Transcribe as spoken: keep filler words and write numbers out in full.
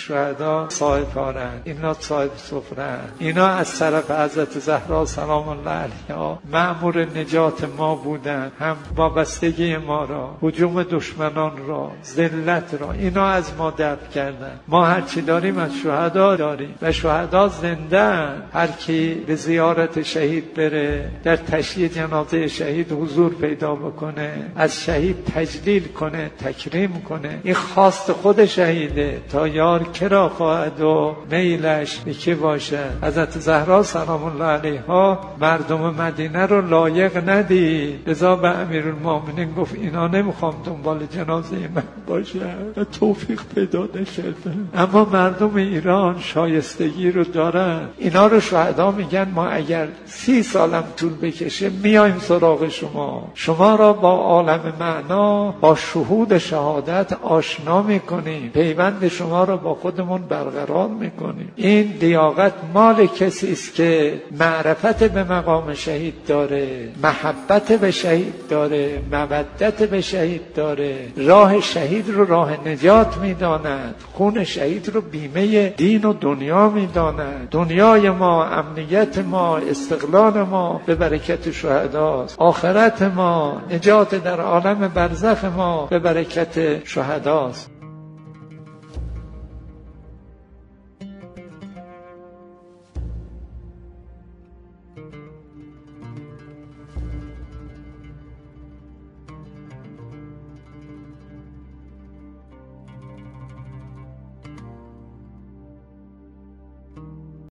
شهدا صاحب کارن، اینا صاحب سفرن، اینا از طرف حضرت زهرا سلام الله علیها مأمور نجات ما بودن، هم وابستگی ما را، هجوم دشمنان را، ذلت را، اینا از ما دفع کردن. ما هرچی داریم از شهدا داریم و شهدا زنده‌اند. هر کی به زیارت شهید بره، در تشییع جنازه شهید حضور پیدا بکنه، از شهید تجلیل کنه، تکریم کنه، این خواست خود شهیده تا یار کرا خواهد و میلش به کی باشه. حضرت زهرا سلام الله علیها مردم مدینه رو لایق ندید، لذا به امیرالمومنین گفت اینا نمیخوام دنبال جنازه من باشن، توفیق پیدا نشده. اما مردم ایران شایستگی رو دارن. اینا رو شهدا میگن ما اگر سی سالم طول بکشه میایم سراغ شما، شما را با عالم معنا، با شهود شهادت آشنا میکنیم، پیوند شما را با خودمون برقرار میکنیم. این لیاقت مال کسی است که معرفت به مقام شهید داره، محبت به شهید داره، مودت به شهید داره، راه شهید رو راه نجات میداند، خون شهید رو بیمه دین و دنیا میداند. دنیای ما، امنیت ما، استقلال ما به برکت شهداست. آخرت ما، نجات در عالم برزخ ما به برکت شهداست.